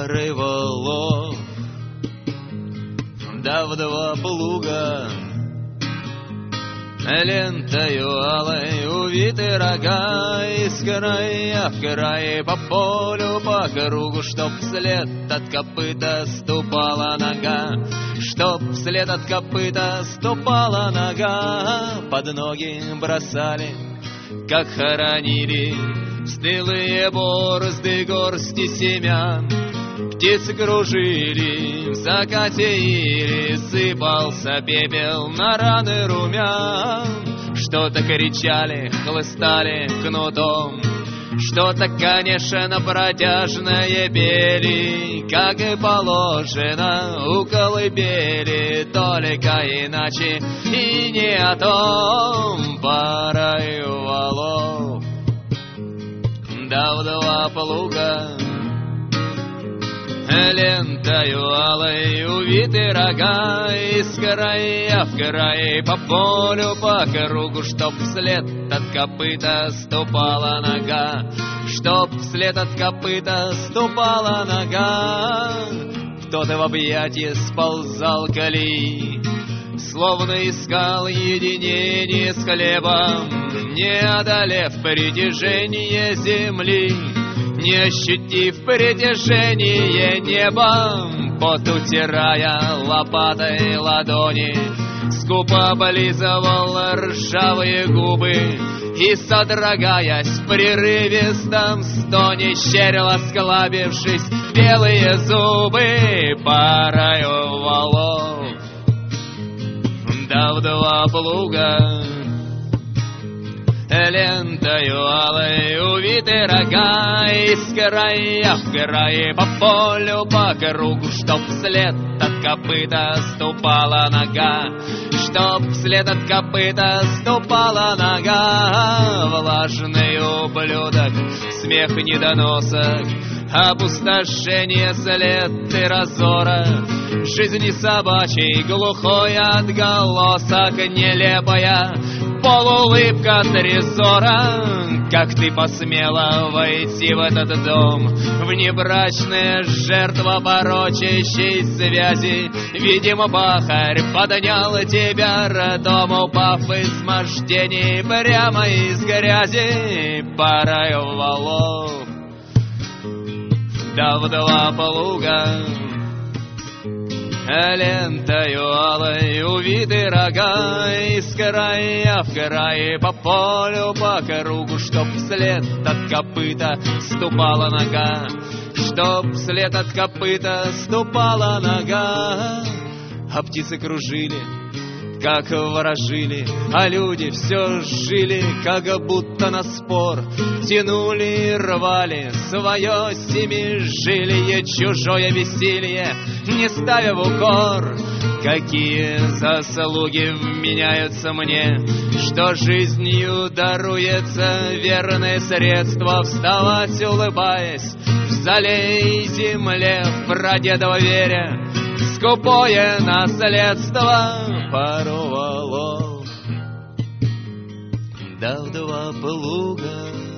серый волов, да в два плуга лентою алой увиты рога, из края в край по полю, по кругу, чтоб вслед от копыта ступала нога, чтоб вслед от копыта ступала нога. Под ноги бросали, как хоронили, стылые борозды горсти семян. Птицы кружили, в закате или сыпался пепел на раны румян. Что-то кричали, хлыстали кнутом, что-то, конечно, протяжное пели, как и положено у колыбели, только иначе и не о том. Парою валов, да в два плуга лентою алой увиты рога, из края в край по полю, по кругу, чтоб вслед от копыта ступала нога, чтоб вслед от копыта ступала нога. Кто-то в объятье сползал колеи, словно искал единение с хлебом, не одолев притяжение земли, не ощутив притяжение небом. Пот утирая лопатой ладони, скупо облизывал ржавые губы и, содрогаясь в прерывистом стоне, щерил, осклабившись, белые зубы. Парою валов, да в два плуга лентою алой увиты рога, из края в край по полю, по кругу, чтоб вслед от копыта ступала нога, чтоб вслед от копыта ступала нога. Влажный ублюдок, смех недоносок, опустошение, след и разора, жизни собачьей глухой отголосок, нелепая полуулыбка трезора. Как ты посмела войти в этот дом, внебрачная жертва порочащей связи? Видимо, пахарь поднял тебя ртом, упав из мощений прямо из грязи. Парою валов, да в два плуга лентою алой увиты рога, из края в край по полю, по кругу, чтоб вслед от копыта ступала нога, чтоб вслед от копыта ступала нога. А птицы кружили, как ворожили, а люди все жили, как будто на спор тянули и рвали свое семижилие, чужое веселье не ставя в укор. Какие заслуги вменяются мне, что жизнью даруется верное средство вставать, улыбаясь, в зале и земле, в прадедово веря, скупое наследство. Пару валов, да в два плуга